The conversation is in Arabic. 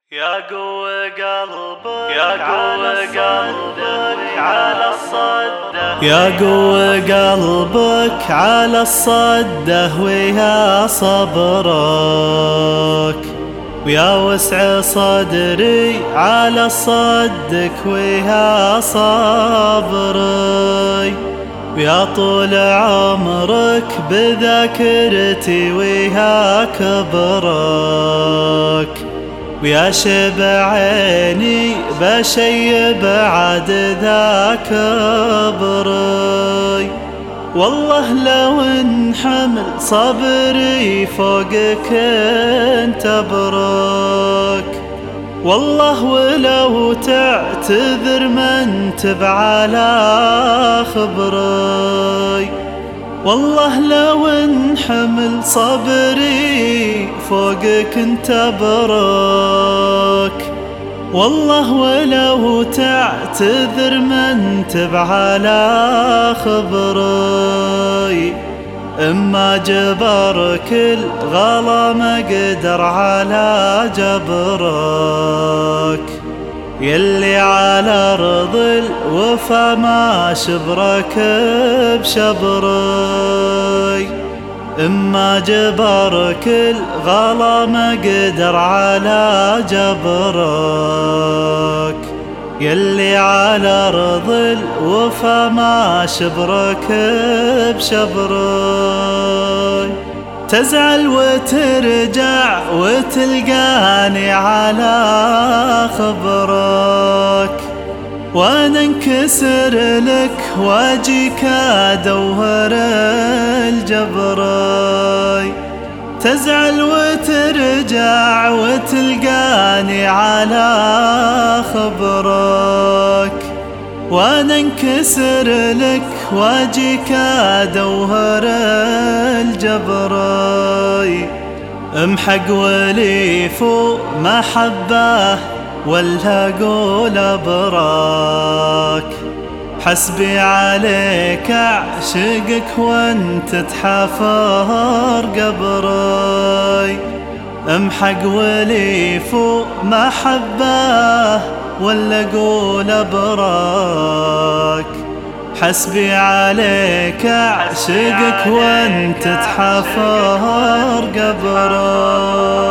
يا قوة قلبك على الصدة، يا قوة قلبك على الصدة ويا صبرك، ويا وسع صدري على صدك ويا صبري، ويا طول عمرك بذاكرتي ويا كبرك، ويا شبع عيني بشيب عد ذاك بري. والله لو انحمل صبري فوقك انت برك، والله ولو تعتذر من تبعلى خبري، والله لو انحمل صبري فوقك انت برك، والله ولو تعتذر من تبعلى خبري. اما جبرك الغلا ما قدر على جبرك، يلي على ارض الوفا ما شبرك بشبري. اما جبرك الغلا ما قدر على جبرك، يلي على ارض الوفا ما شبرك بشبري. تزعل وترجع وتلقاني على خبرك، وانا انكسر لك واجيك ادور الجبري. تزعل وترجع وتلقاني على خبرك، وانا انكسر لك واجيك ادور الجبري. امحق وليف محبه ولا اقول ابراك، حسبي عليك اعشقك وانت تحفر قبري. امحق وليف محبه ولا اقول ابراك، حسبي عليك اعشقك وانت تحفر قبرك.